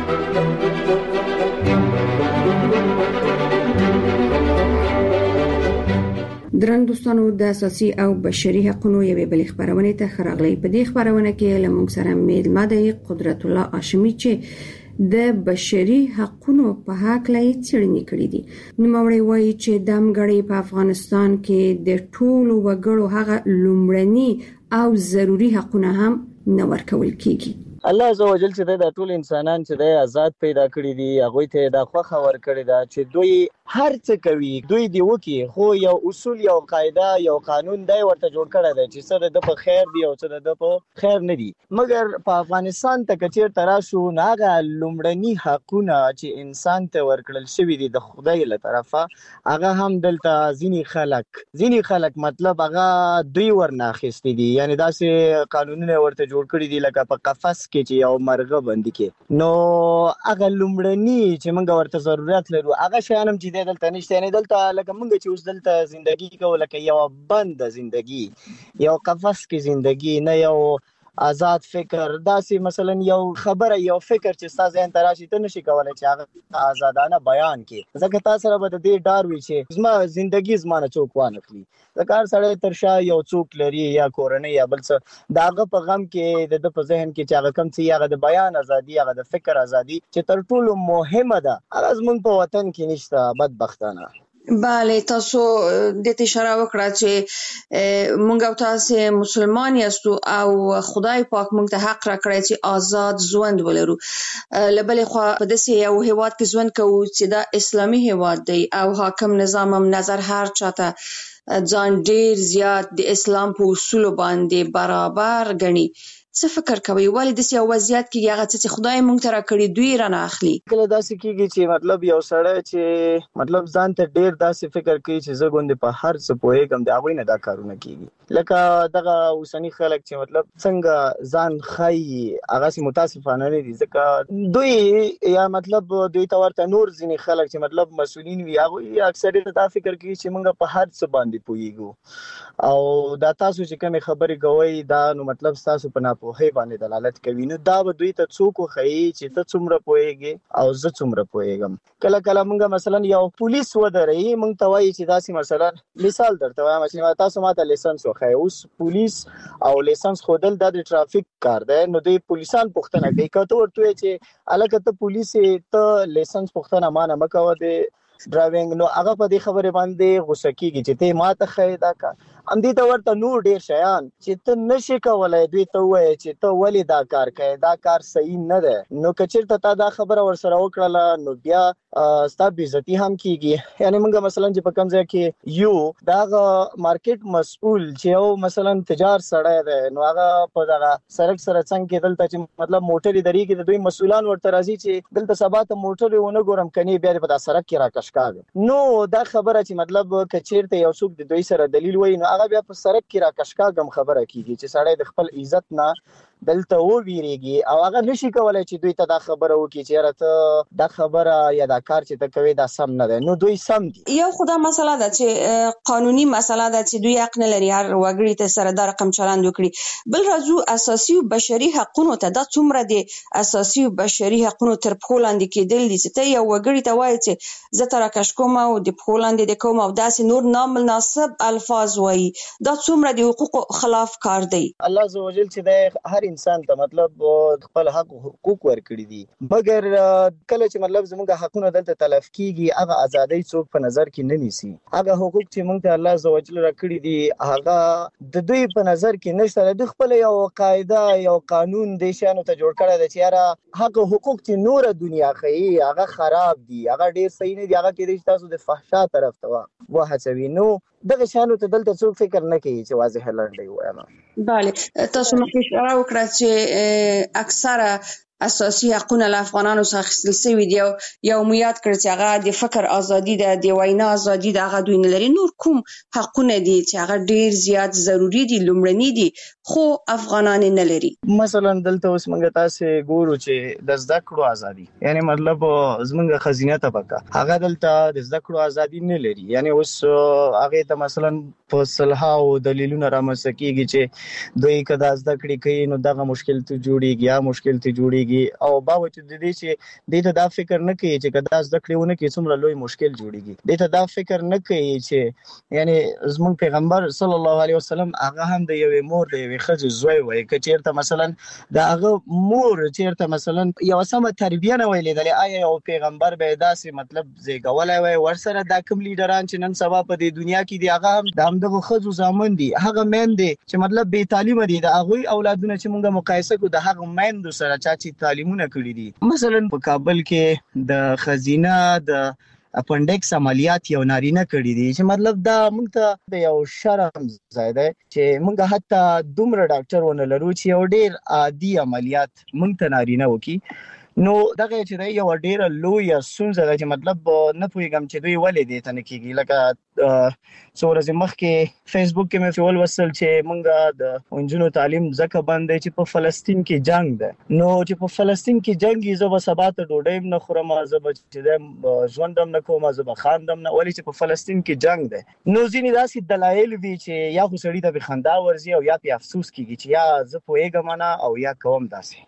درنو دوستانو، د اساسي او بشري حقوقو یوې بلې خبرونه ته خراغلي. په دې خبرونه کې لمونږ سره میلمه دی قدرت الله هاشمي چې د بشري حقوقو په حق لای څېړنې کړې دي. نوموړی وایي چې د امګړې په افغانستان کې د ټولو وګړو هغه لومړني او ضروري حقونه هم نه ورکول کیږي. الله عزوجل چې د ټول انسانان چې د آزاد پیدا کړی دي هغه ته د خوخه ور کړی دا چې دوی هر څه کوي دوی دی وکي خو یو اصول یو قاعده یو قانون دی ورته جوړ کړی دی چې څه د په خیر دی او څه د په خیر نه دی. مګر په افغانستان ته کچیر تراشو ناغه لومړني حقونه چې انسان ته ورکړل شوی دي د خدای له طرفه هغه هم دلته ځینی خلک مطلب هغه دوی ورناخستي دي یعنی داسې قانونونه ورته جوړ کړی دي لکه په قفس کې چې یو مرغه باندې کې نو هغه لومړني چې موږ ورته ضرورت لرو هغه شیان هم چې دلته نشته نه دلته لکه موږ چې اوس دلته ژوندۍ کوو لکه یو بند ژوندۍ یو قفس کې ژوندۍ نه یو آزاد فکر داسې مثلا یو خبره یو فکر چې تاسو ځین تراشي ته نشي کولای چې هغه آزادانه بیان کې ځکه تاسو سره به د دې ډار وي چې زما ژوندۍ زمانه څوک وانه خلی ځکه سره ترشا یو څوک لري یا کورنۍ یا بل څه داغه په غم کې د په ذهن کې چې هغه کم څه هغه د بیان ازادي هغه د فکر ازادي چې تر ټولو مهمه ده هغه زمونږ په وطن کې نشته بدبختانه. بله تاسو د اشاره وکړه چې مونږ او تاسو مسلمان یاستو او خدای پاک مونږ ته حق راکړی چې آزاد ژوند ولرو. لبلې خو په داسې یو هیواد کې ژوند کوو چې دا اسلامي هیواد دی او حاکم نظام هم نظر هر چاته ځان ډیر زیات د اسلام په اصولو باندې برابر ګڼي. څه فکر کوي ولې د یو وضعیت کې هغه چې خدای مونږ ته راکړي دوی رانه اخلي؟ کله داسې کیږي چې مطلب یو سړی چې مطلب ځان ته ډیر داسې فکر کوي چې زه ګوندې په هر څه پوهېږم د هغوی نه دا کارونه کیږي لکه دغه اوسني خلک چې مطلب څنګه ځان ښایي هغسې متاسفانه نه دي ځکه دوی یا مطلب دوی ته ورته نور ځینې خلک چې مطلب مسؤلین وي هغوی اکثریت دا فکر کوي چې موږ په هر څه باندې پوهېږو او دا تاسو چې کومې خبرې کوئ دا نو مطلب ستاسو په پوهه باندې دلالت کوي نو دا به دوی ته څوک وخی چې ته څومره پوهېږې او زه څومره پوهېږم. کله موږ مثلا یو پولیس ودرئ موږ ته وایي چې داسې مثلا مثال درته وایم چې تاسو ماته لیسنس وخی اوس پولیس او لیسنس خودل د ټرافیک کار دی نو دوی پولیسان پوښتنه کوي که ته ورته وایې چې الکه ته پولیس ته لیسنس پوښتنه مانه مه کوه د ډرایوینګ نو هغه په دې خبرې باندې غوسه کیږي چې ته ماته ښایې دا کار همدې ته ورته نور ډیر شیان چې ته نشي کولای دوی ته وایي چې ته ولې دا کار کوې دا کار صحیح نه دی نو که چېرته تا دا خبره ورسره وکړله نو بیا ستا بېعزتي هم کیږي. یعنې موږ مثلا چې په کوم ځای کې یو د هغه مارکیټ مسؤل چې یو مثلا تجار سړی دی نو هغه په دغه سړک سره څنګ کې دلته چې مطلب موټرې درېږي د دوی مسؤلان ورته راځي چې دلته سبا ته موټرې ونه ګورم کنې بیا دې په دا سړک کې راکش کاږي نو دا خبره چې مطلب که چېرته یو څوک د دوی سره دلیل وایي نو هغه بیا په سړک کې راکشکاږم خبره کیږي چې سړی د خپل عزت نه دلته وویریږي او هغه نشي کولای چې دوی ته دا خبره وکړي چې یاره ته دا خبره یا دا کار چې ته کوې دا سم نه دی نو دوی سم دي. یو خو دا مسله ده چې قانوني مسله ده چې دوی حق نه لري هر وګړي ته سره دا رقم چلند وکړي. بل راځو اساسي او بشري حقوقو ته دا څومره دي اساسي او بشري حقوقو تر پښو لاندې کېدل دي چې ته یو وګړي ته وایي چې زه ته راکش کوم او د پښو لاندې د کوم او داسې نور نامناسب الفاظ وایي دا څومره د حقوقو خلاف کار دی. الله عزوجل چې د هر انسان ته مطلب خپل حق حقوق ورکړي دي مګر کله چې مطلب زموږ حقونه دلته تلف کیږي هغه ازادي څوک په نظر کې نه نیسي هغه حقوق چې موږ ته الله عزوجل راکړي دي هغه د دوی په نظر کې نشته د خپل یو قاعده یو قانون د شانو ته جوړ کړی دی چې یاره حق حقوق چې نور دنیا خي هغه خراب دي هغه ډیر صحیح نه دي هغه کې د تاسو د فحشا طرف ته وهڅوي نو دغه شانو ته دلته څوک فکر نه کوي چې واضح لړۍ وایم. بله تاسو مخکې اشاره وکړه چې اکثره اساسي حقوقونه له افغانانو څخه اخیستل شوي دي یو مو یاد کړ چې هغه د فکر ازادي ده د وینا ازادي ده هغه دوی نه لري. نور کوم حقونه دي چې هغه ډیر زیات ضروری دي لومړني دي خو افغانان نه لري؟ مثلا دلته اوس موږ تاسو ګورو چې د زده کړو ازادي یعنی مطلب زموږ خزینه طبقه هغه دلته د زده کړو ازادي نه لري یعنی اوس هغه ته مثلا په صلاح او دلیلونه رامنځته کیږي چې دوی کدا زده کړې کوي نو دغه مشکل ته جوړیږي یا مشکل ته جوړیږي کیږي او باوجود د دې چې د ته دا فکر نه کوي چې کدا زده کړونه کې څومره لوی مشکل جوړیږي د ته دا فکر نه کوي چې یعنی زموږ پیغمبر صلی الله علیه وسلم هغه هم د یوې مور د یوې ښځې زوی وای که چیرته مثلا د هغه مور چیرته مثلا یو سمه تربیه نه ویلې د آیا یو پیغمبر به داسې مطلب زیږولای وای ورسره دا کوم لیډران چې نن سبا په دې دنیا کې دی هغه هم د همدغه ښځو زامن دي هغه میندې چې مطلب بې تعلیمه دي د هغوی اولادونه چې موږ مقایسه کوو د هغه میندو سره چې تعلیمونه کړي دي مثلا په کابل کې د خزینه د اپنډکس عملیات یو نارینه کړی دي چې مطلب دا موږ ته د یو شرم ځای دی چې موږ حتی دومره ډاکټر ونه لرو چې یو ډیر عادي عملیات موږ ته نارینه وکړي نو دغه چې دی یو ډیره لوی ستونزه ده چې مطلب نه پوهیږم چې دوی ولې دې ته نه کیږي لکه څو ورځې مخکې فیسبوک کې مې ولوستل چې موږ د نجونو تعلیم ځکه بند دی چې په فلسطین کې جنگ ده نو چې په فلسطین کې جنگ یې زه به سبا ته ډوډۍ نه خورم زه به چې ژوند هم نه کوم زه به خاندم نه ولې چې په فلسطین کې جنگ ده نو ځینې داسې دلایل وي چې یا خو سړي ته به خندا ورځي او یا پې افسوس کیږي چې یا زه پوهیږم نه او یا کوم داسې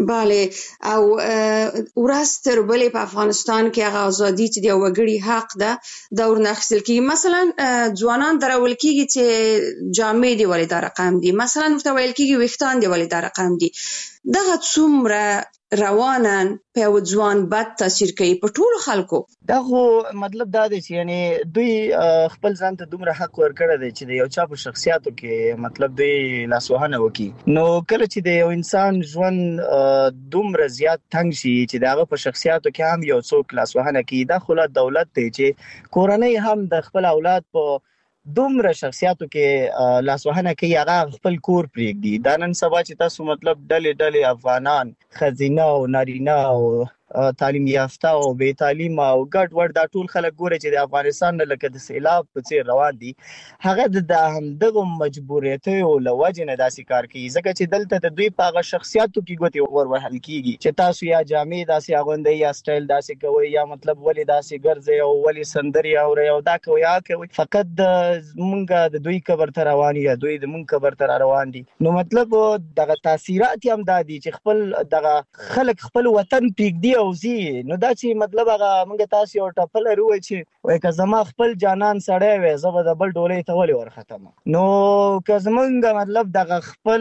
بله او ورځ تر بلې په افغانستان کې هغه ازادي چې د وګړي حق ده دا ورناخیستل کیږي مثلا ځوانان درول کیږي چې جامې دی ولې دا رقم دي مثلا ورته ویل کیږي وختان دی ولې دا رقم دي دغه څومره روانن په ځوان بد تاثیر کوي په ټولو خلکو دا خو مطلب دا دی چې یعنی دوی خپل ځان ته دومره حق ورکړی دی چې د یو چا په شخصیاتو کې مطلب دوی لاسوهنه وکړي نو کله چې د یو انسان ژوند دومره زیات تنګ شي چې دغه په شخصیاتو کې هم یو څوک لاسوهنه کوي دا خو دولت دی چې کورنۍ هم د خپل اولاد په دومره شخصیاتو کې لاسوهنه کوي هغه خپل کور پرېږدي دا نن سبا چې تاسو مطلب ډلې افغانان خزینه او نارینه او تعلیم یافته او بې تعلیمه او ګډ وډ دا ټول خلک ګوري چې د افغانستان لکه د سیلاب په څیر روان دي هغه د همدغه مجبوریتونو له وجې نه داسې کار کوي ځکه چې دلته د دوی په هغه شخصیاتو کې ګوتې وروهل کیږي چې تاسو یا جامې داسې اغوندئ یا سټایل داسې کوئ یا مطلب ولې داسې ګرځئ او ولې سندرې اورئ او دا کوئ یا کوئ فقط مونږ د دوی قبر ته روان یا دوی د مونږ قبر ته روان دي نو مطلب دغه تاثیرات هم دا دي چې خپل دغه خلک خپل وطن پرېږدي او زی نو دا چې مطلب هغه موږ تاسو یو ټپل لرو چې وای که زما خپل جانان سړی وي زه به د بل ډولۍ ته ولې ورختم نو که زمونږ مطلب دغه خپل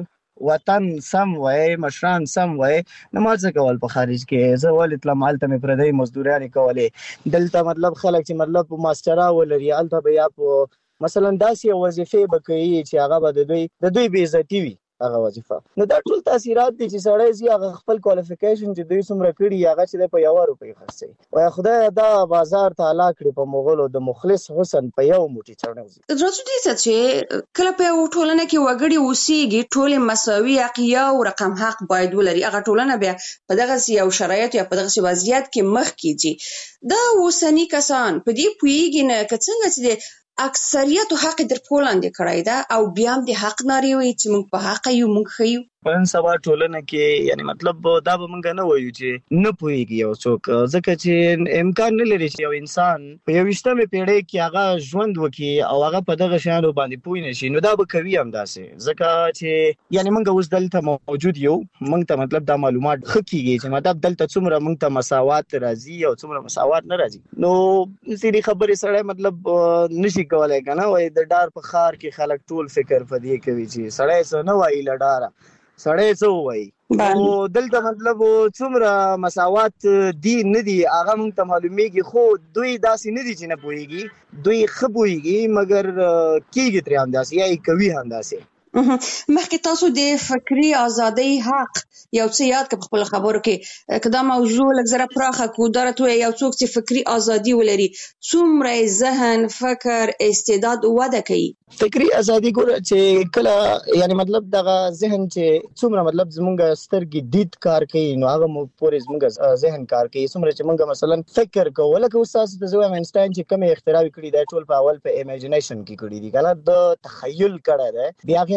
وطن سم وای مشران سم وای نو ما څه کول په خارج کې زه ولې تلم هلته مې پردی مزدورانې کولې دلته مطلب خلک چې مطلب ماسترا ولري هلته به یا په مثلا داسې وظیفې به کوي چې هغه به د دوی بې عزتي وي هغه وظیفه نو دا ټول تاثیرات دي چې سړی زی هغه خپل کوالیفیکیشن چې دوی څومره کړي هغه چې په 1 روپۍ خرڅي وای خدای دا بازار تعالی کړی په مغولو د مخلص حسن په یو موټی چړنوزي راځو دې چې کله په ټولنه کې وګړي اوسېږي ټول مساوي حق او رقم حق باید ولري هغه ټولنه بیا په دغه یو شرایط یا په دغه وضعیت کې مخ کیږي دا اوسنی کسان په دې پویږي نه کڅنګ چې اکثریت حق در پولاندې کړای دا او بیا هم د حق ناری وي چې موږ په حق یو موږ خیو پرن سبا ټولنه کې یعنی مطلب دا به مونږ نه وایو چې نه پوهیږي یو څوک ځکه چې امکان نه لري چې یو انسان په 21مه پیړۍ کې هغه ژوند وکړي او هغه په دغه شانو باندې پوه نشي نو دا به کوي هم داسې ځکه چې یعنی مونږ اوس دلته موجود یو مونږ ته مطلب دا معلومات خکېږي چې مطلب دلته څومره مونږ ته مساوات راځي او څومره مساوات نه راځي نو سړي خبرې سره مطلب نشي کولای کنه وای د ډار په خار کې خلک ټول فکر پدې کوي چې سړی څه نه وایي لډاره سړی څه وایي او دلته مطلب څومره مساوات دي نه دي هغه موږ ته معلومیږي خو دوی داسې نه دي چې نه پوهیږي دوی ښه پوهیږي مګر کیږي ترې همداسې یا یې کوي همداسې مخکې تاسو د فکری ازادۍ حق یو څه یاد کړئ په خپل خبرو کې کدا موضوع لږ زره پراخه کو درته یو څوک چې فکری ازادي ولري څومره ذهن فکر استعداد وده کوي فکری ازادي ګور چې کله یعنی مطلب دغه ذهن چې څومره مطلب زمونږ سترګې دید کار کوي نو هغه مو پورې زمونږ ذهن کار کوي څومره چې مونږ مثلا فکر کوو لکه استاد ته زویم اینشتاین چې کوم اختراع کړی دی ټول په اول په ایمیجینیشن کې کړی دی کله د تخیل کړه دی بیا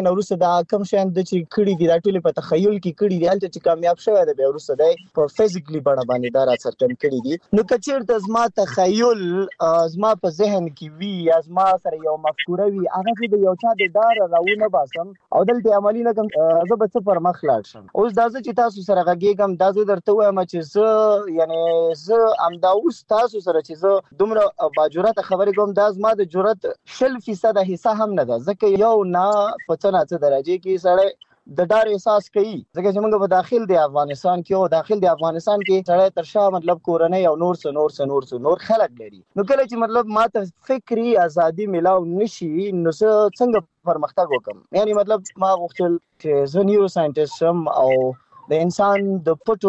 نه وروسته دا کم شان د چې کړي دي دا ټول په تخیل کې کړي دي الته چې کامیاب شوی دی بیا وروسته دی په فزیکلی بڼه باندې دا راڅرګند کړي دي. نو کچېرته زما تخیل زما په ذهن کې وي یا زما سره یو مفکوره وي هغه چې د یو چا د ډار راونه باسم او دلته عملی نه کوم زه به څه پر مخ لاړ شم. اوس دا چې تاسو سره غږیږم دا زه درته وایم چې زه امدا اوس تاسو سره چې زه دومره باجرات خبرې کوم دا زما د جرأت 0% حصہ هم نه ده ځکه یو نه پڅنا څه درجه کې سره د ډار احساس کوي ځکه چې موږ په داخل د افغانستان کې او داخل د افغانستان کې سره ترشا مطلب کورنۍ او نور خلک لري. نو کله چې مطلب ماته فکری ازادي ملاو نشي نو څنګه پرمختګ وکم یعنی مطلب ما غوښتل چې زه نیورو ساينټیست شم او د انسان د پټو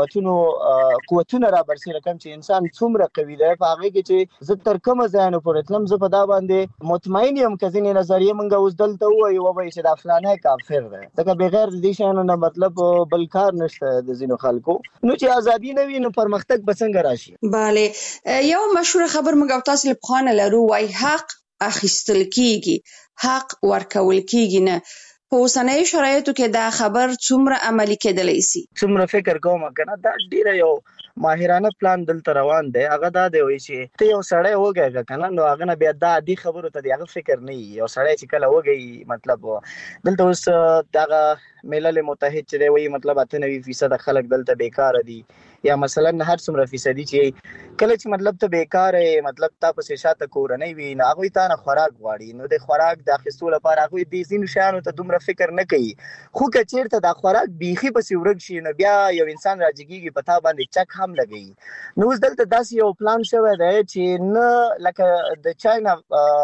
قوتونو را برسېره کوم چې انسان څومره قوي دی په هغه کې چې زه تر کومه ځای نه پورې تلم زه په دا باندې مطمئن یم که ځینې نظریې موږ اوس دلته ووایو وایي چې دا فلانی کافر دی ځکه بغیر د دې شیانو نه مطلب بل کار نشته د ځینو خلکو. نو چې ازادي نه وي نو پرمختګ به څنګه راشي؟ bale یو مشهور خبر موږ او تاسو په خانه لرو وای حق اخیستل کیږي حق ورکول کیږي نه. په اوسنیو شرایطو کې دا خبر څومره عملي کېدلی شي؟ څومره فکر کوم کنه دا ډیره یو ماهرانه پلان دلته روان دی هغه دا دی وایي چې ته یو سړی وګورې کنه نو هغه نه بیا دا عادي خبرو ته دی هغه فکر نه یو سړی چې کله وګوري مطلب دلته اوس دغه ملل متحد چې دی وایي مطلب 98% خلک دلته بیکار دي یا مثلا هر څومره فیصدي چې کله چې مطلب ته بیکار مطلب تاسو په شاته کورنۍ وي نه هغه ته نه خوراک غواړي نو د خوراک د اخیستلو لپاره هغه د زین شانو ته دومره فکر نه کوي خو کچیرته د خوراک بیخي په سیورګ شي نو بیا یو انسان راځيږي پتا باندې چک هم لګي. نو دلته داس یو پلان شوی دی چې نه لکه د چاینا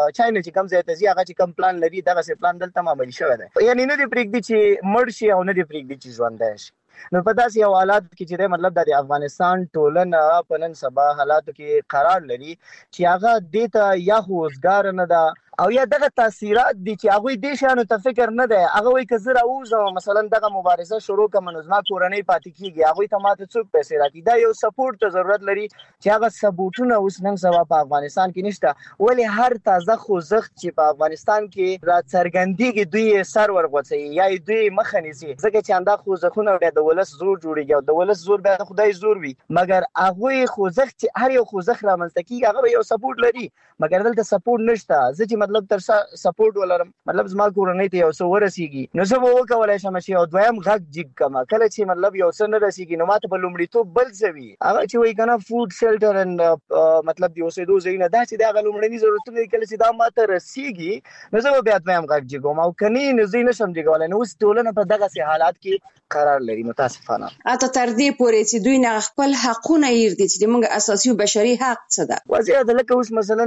چې کوم ځای ته ځي هغه چې کوم پلان لري دغه سي پلان دلته عملي شوی دی یعنی نه دی پرېږدي چې مړ شي او نه دی پرېږدي چې ژوند شي. نو په داسې حالات کې چې مطلب د افغانستان ټولنه په نن سبا حالاتو کې قرار لري چې هغه دیته یا خوځګار نه ده او یا دغه تاثیرات دي چې هغه دې شانو ته فکر نه دی هغه وایي که زه راوځم مثلا دغه مبارزه شروع کوم نو زما کورنۍ پاتې کیږي هغه ته ماته څوک پیسې راکړي دا یو سپورټ ته ضرورت لري چې هغه ثبوتونه اوس نن سبا په افغانستان کې نشته ولی هر تازه خوځښت چې په افغانستان کې را څرګندېږي دوی سر ورغوڅي یا دوی مخه نیسي ځکه چې انده خوځښتونه بیا د ولس زور جوړیږي او د ولس زور بیا خدای زور وي مګر هغه خوځښت چې هر یو خوځښت رامنځته کیږي هغه یو سپورټ لري مګر دلته سپورټ نشته ځکه مطلب تر سپورټ ولرم مطلب زما کورنۍ ته یو څه ورسیږي نو زه به وکولای شم چې یو دویم غږ جګ کما کله چې مطلب یو څه نه رسیږي نو ماته په لومړیتوب بل څه وي هغه چې وایي کنه فود شیلټر اند مطلب دی اوسېدو ځای نه دا چې دا غلومړني ضرورتونه کله چې دا ماته رسیږي نو زه به بیا دویم غږ جګوم او کني نه زه نشم جګولای نو اوس ټولنه په دغه سي حالات کې قرار لري متاسفانه اته تر دې پورې چې دوی نه خپل حقونه یې دي چې موږ اساسي او بشري حق څه ده وضعیت لکه اوس مثلا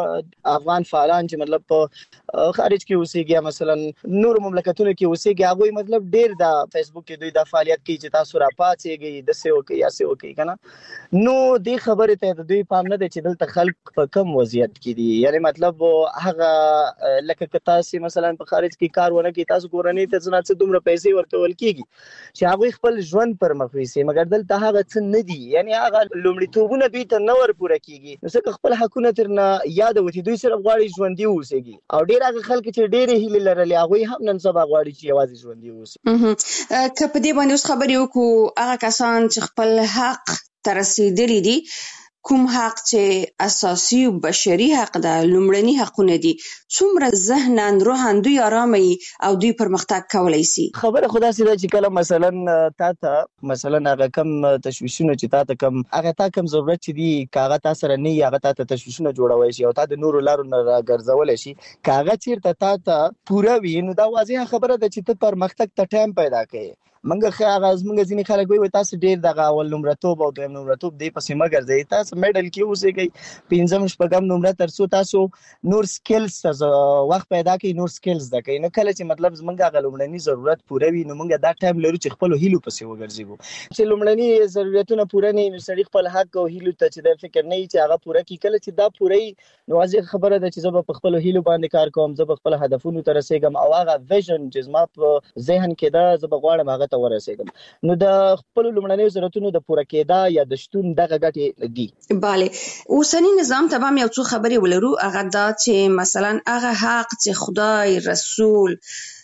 په افغان فعالان چې مطلب په خارج کې اوسېږي مثلا نور مملکتونو کې اوسېږي هغه مطلب ډېر د فیسبوک کې دوی د فعالیت کوي چې تاسو را پاتېږي د سیو کې یا سیو کې کنه نو دې خبره ته دوی پام نه دي چې دلته خلک په کم وضعیت کې دي یعنی مطلب هغه لکه تاسو مثلا په خارج کې کار ونه کې تاسو کورنۍ ته څنګه دومره پیسې ورکول کیږي چې هغه خپل ژوند پر مخ ويسي مګر دلته هغه څه نه دي یعنی هغه لومړیتوبونه دوی ته نه ور پوره کیږي نو څنګه خپل حقونه ترنه یاد وتی دوی سره غواړي ژوندۍ اوسېږي او ډیر هغه خلک چې ډېرې هیلې لرلې هغه هم نن سبا غواړي چې یوازې ژوندۍ اوسي. که په دې باندې اوس خبرې وکړو هغه کسان چې خپل حق تر رسیدلي دي کوم حق چې اساسي او بشري حق ده لومړني حقونه دي څومره ذهنن روحان دوی آرامي او دوی پرمختګ کولای شي خبره خدا سي چې کله مثلا تاسو مثلا هغه کم تشویشونه چې تاسو کم هغه تا کم ضرورت چې دي کاغه تاسو سره نه هغه تاسو تشویشونه جوړوي شي او تاسو د نور لارو نه راګرځول شي کاغه چیرته تاسو پوره وي نو دا واضحه خبره ده چې ته پرمختګ ته ټایم پیدا کړي منګه خاغاز منګه ځینې خلک وي تاسو ډیر دغه اول نمرتوب او دویم نمرتوب دی پسې مګر دی تاسو میډل کې اوسېږئ پنځم شپږم نمره ترڅو تاسو نور سکلز وخت پیدا کړئ نور سکلز د کین نو کله چې مطلب زمونږه غلومړنی ضرورت پوره وي نو موږ دا ټایم لرو چې خپل هیلو پسې وګرځو چې لومړنی ضرورتونه پوره نه نو سړي خپل حق او هیلو ته چې د فکر نه چې هغه پوره کی کله چې دا پوره نو واضح خبره ده چې زه په خپل هیلو باندې کار کوم زه په خپل هدفونو ته رسیدم او هغه ویژن چې زما په ذهن کې ده زه بغواړم هغه ته ورسیدم نو د خپل لومړنیو ضرورتونو د پوره کېدا یا د شتون دغه ګټې دي. bale اوسنی نظام ته هم یو څو خبرې ولرو هغه دا چې مثلا هغه حق چې خدای رسول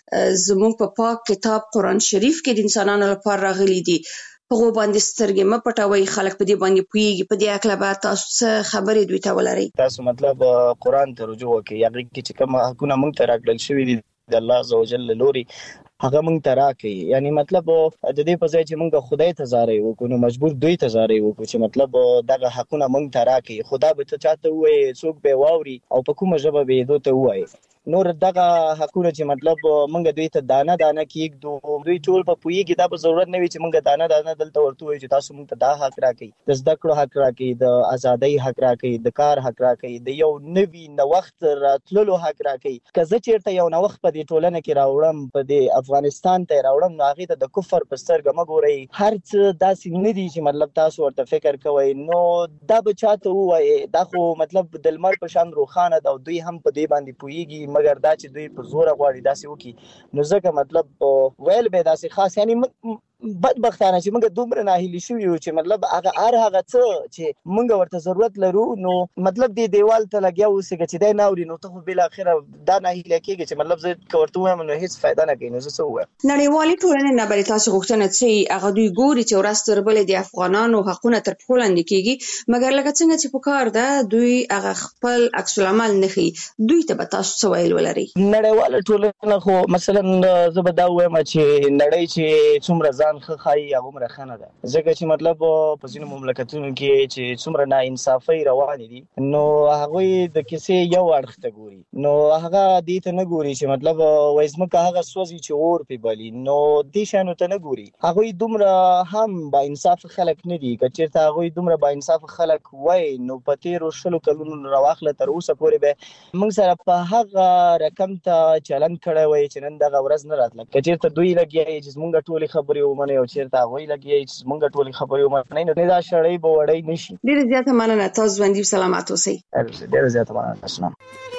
زموږ په پاک کتاب قرآن شریف کې د انسانانو لپاره راغلي دي. په غو باندې سترګې مه پټوي، خلک په دې باندې پوهیږي. په دې اړه به تاسو څه خبرې دوی ته ولرئ؟ تاسو مطلب قرآن ته رجوع وکړئ، هغه کې چې کوم حقونه موږ ته راکړل شوي دي د الله عزوجل لوري هغه موږ ته راکړي. یعنی مطلب د دې په ځای چې موږ خدای ته زارۍ وکړو نو مجبور دوی ته زارۍ وکړو چې مطلب دغه حقونه موږ ته راکړي. خدا به ته چاته وایي، څوک به واوري او په کومه ژبه به دوی ته وایي. نور دغه حقونه چې مطلب موږ دوی ته دانه دانه کېږدو، دوی ټول په پوهېږي. دا به ضرورت نه وي چې موږ دانه دانه دلته ورته وایو چې تاسو موږ ته دا حق راکړئ، د زده کړو حق راکړئ، د ازادۍ حق راکړئ، د کار حق راکړئ، د یو نوي نوښت راتللو حق راکړئ. که زه چېرته یو نوښت په دې ټولنه کې راوړم، په دې افغانستان ته راوړم، نو هغې ته د کفر په سترګه مه ګورئ. هر څه داسې نه دي چې مطلب تاسو ورته فکر کوئ. نو دا به چاته ووایي، دا خو مطلب د لمر په شان روښانه ده او دوی هم په دې باندې پوهېږي، مګر دا چې دوی په زوره غواړي داسې وکړي. نو ځکه مطلب ویل به داسې خاص، یعنی بدبختانه چې موږ دومره ناهیلي شوي یو چې مطلب هغه څه چې موږ ورته ضرورت لرو، نو مطلب دې دیوال ته لګیا اوسېږه چې دی نه اوري، نو ته خو بالاخره دا ناهیلی کېږي چې مطلب زه که ورته ووایم نو هېڅ فایده نه کوي. نو زه څه ووایم؟ نړیوالې ټولنې نه بلې تاسو غوښتنه څه هغه دوی ګوري چې ورځ تر بلې د افغانانو حقونه تر پښو لاندې کېږي، مګر لکه څنګه چې په کار ده دوی هغه خپل عکس العمل نه ښیي. دوی ته به تاسو څه ویل ولرئ؟ نړیواله ټولنه خو مثلا زه به دا ووایم چې نړۍ چې څومره ځان ښه ښایي هغومره ښه نه ده، ځکه چې مطلب په ځینو مملکتونو کې چې څومره ناانصافۍ روانې دي نو هغوی د کیسې یو اړخ ته ګوري، نو هغه دې ته نه ګوري چې مطلب وایي ځمکه هغه سوځي چې اور پرې بلي، نو دې شیانو ته نه ګوري. هغوی دومره هم با انصافه خلک نه دي. که چېرته هغوی دومره با انصافه خلک وای نو په تېرو 20 کلونو راواخله تر اوسه پورې به موږ سره په هغه رقم ته چلند کړی وای چې نن دغه ورځ نه راتله. که چېرته دوی لګیا چې زموږ ټولې خبرې ومني او چېرته هغوی لګیا چې زموږ ټولې خبرې ومني، نو دا شړۍ به وړۍ نه شي. ډېره زیاته مننه، تاسو ژوندي سلامت اوسئ. ډېره زیاته مننه. اسلام.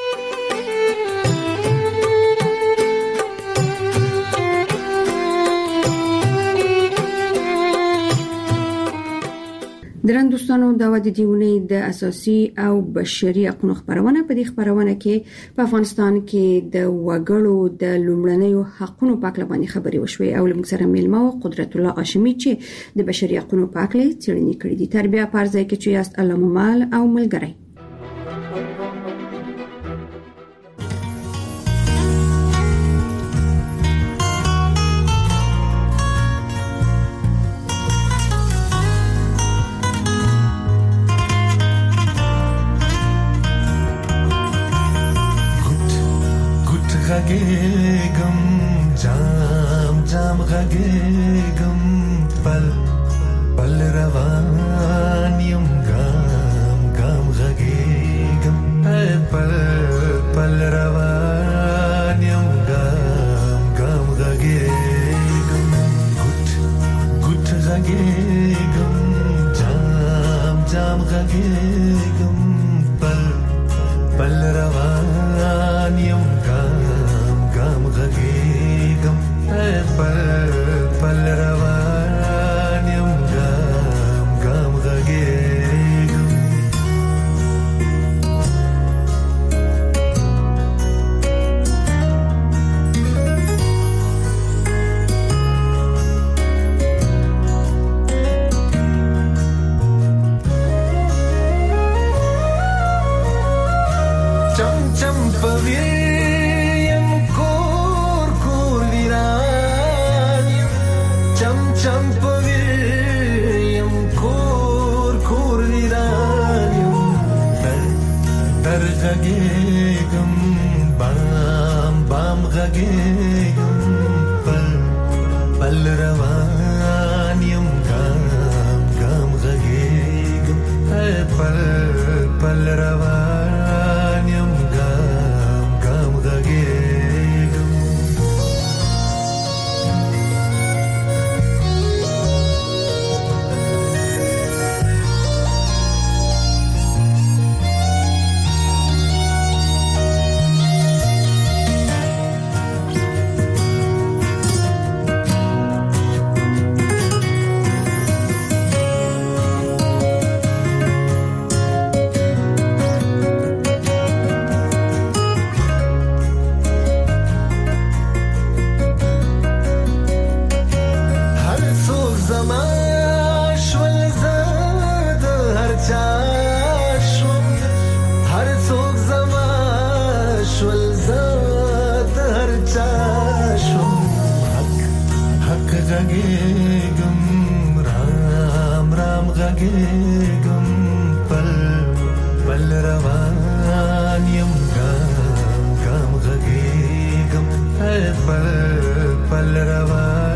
درن دوستانو، دا د دیونې د اساسي او بشري حقوقو خبرونه. په دې خبرونه کې په افغانستان کې د وګړو د لومړنیو حقوقو په اړه باندې خبرې وشوي او موږ سره میلمه او قدرت الله هاشمي چې د بشري حقوقو په اړه څېړنې کړې دي. تربیه پارځای کې چې یاست الله ممال او ملګری. غږېږم جام جام غږېږم پل پل روان یم ګام ګام غږېږم پل پل روان یم ګام ګام غږېږم ګوت ګوت غږېږم جام جام غږېږم پل پل روان یم غږېږم پل پل روان یم ګام ګام غږېږم. چم چم پوي غږېږم بام بام غږېږم پل پل روان یم ګام ګام غږېږم پل پل روان یم ګام ګام غږېږم. غږېږم رام رام غږېږم پل پل روان یم ګام ګام غږېږم پل پل روان